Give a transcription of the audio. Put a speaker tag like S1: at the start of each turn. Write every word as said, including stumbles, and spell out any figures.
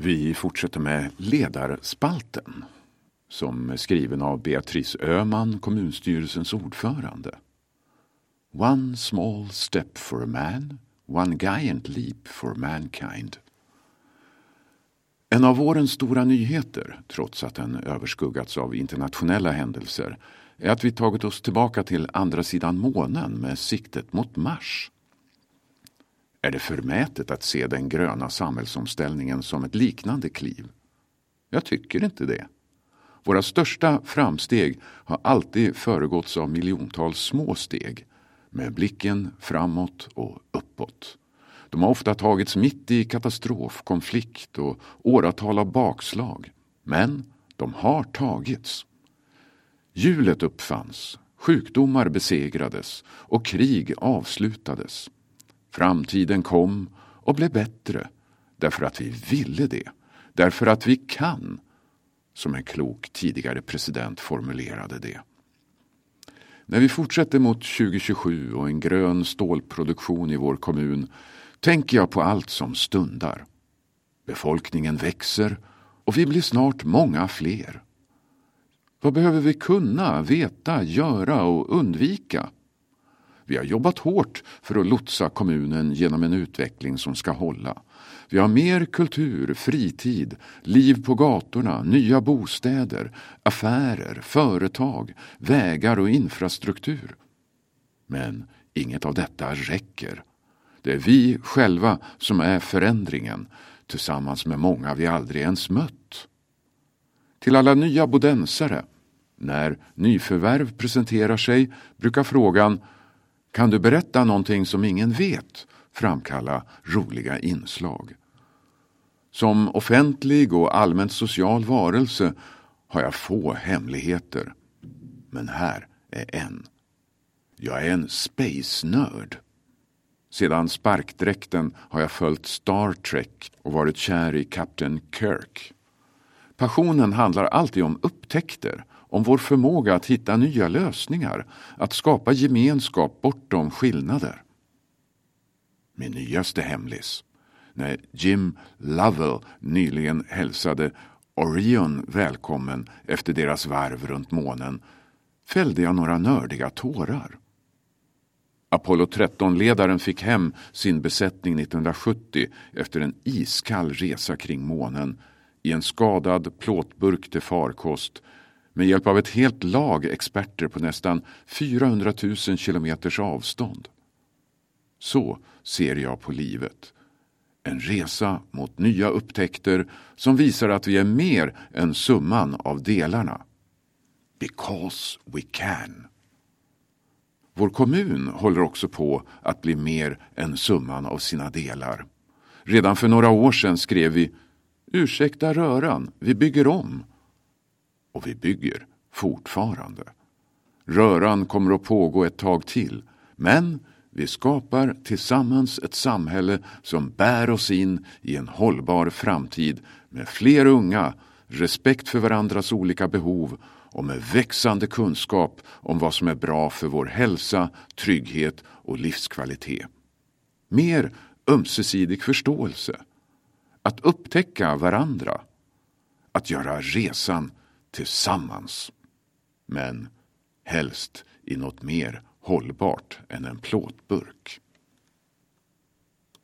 S1: Vi fortsätter med ledarspalten som är skriven av Beatrice Öhman, kommunstyrelsens ordförande. One small step for a man, one giant leap for mankind. En av vårens stora nyheter, trots att den överskuggats av internationella händelser, är att vi tagit oss tillbaka till andra sidan månen med siktet mot Mars. Är det förmätet att se den gröna samhällsomställningen som ett liknande kliv? Jag tycker inte det. Våra största framsteg har alltid föregåtts av miljontals små steg, med blicken framåt och uppåt. De har ofta tagits mitt i katastrof, konflikt och åratal av bakslag. Men de har tagits. Hjulet uppfanns, sjukdomar besegrades och krig avslutades. Framtiden kom och blev bättre därför att vi ville det. Därför att vi kan, som en klok tidigare president formulerade det. När vi fortsätter mot tjugo tjugosju och en grön stålproduktion i vår kommun tänker jag på allt som stundar. Befolkningen växer och vi blir snart många fler. Vad behöver vi kunna, veta, göra och undvika? Vi har jobbat hårt för att lotsa kommunen genom en utveckling som ska hålla. Vi har mer kultur, fritid, liv på gatorna, nya bostäder, affärer, företag, vägar och infrastruktur. Men inget av detta räcker. Det är vi själva som är förändringen, tillsammans med många vi aldrig ens mött. Till alla nya bodensare, när nyförvärv presenterar sig, brukar frågan "Kan du berätta någonting som ingen vet?" framkalla roliga inslag. Som offentlig och allmänt social varelse har jag få hemligheter. Men här är en. Jag är en space-nörd. Sedan sparkdräkten har jag följt Star Trek och varit kär i Captain Kirk. Passionen handlar alltid om upptäckter, om vår förmåga att hitta nya lösningar, att skapa gemenskap bortom skillnader. Min nyaste hemlis, när Jim Lovell nyligen hälsade Orion välkommen efter deras varv runt månen, fällde jag några nördiga tårar. Apollo tretton-ledaren fick hem sin besättning nittonhundrasjuttio efter en iskall resa kring månen i en skadad plåtburk till farkost med hjälp av ett helt lag experter på nästan fyrahundratusen kilometers avstånd. Så ser jag på livet. En resa mot nya upptäckter som visar att vi är mer än summan av delarna. Because we can. Vår kommun håller också på att bli mer än summan av sina delar. Redan för några år sedan skrev vi "Ursäkta röran, vi bygger om." Och vi bygger fortfarande. Röran kommer att pågå ett tag till, men vi skapar tillsammans ett samhälle som bär oss in i en hållbar framtid med fler unga, respekt för varandras olika behov och med växande kunskap om vad som är bra för vår hälsa, trygghet och livskvalitet. Mer ömsesidig förståelse. Att upptäcka varandra. Att göra resan tillsammans. Men helst i något mer hållbart än en plåtburk.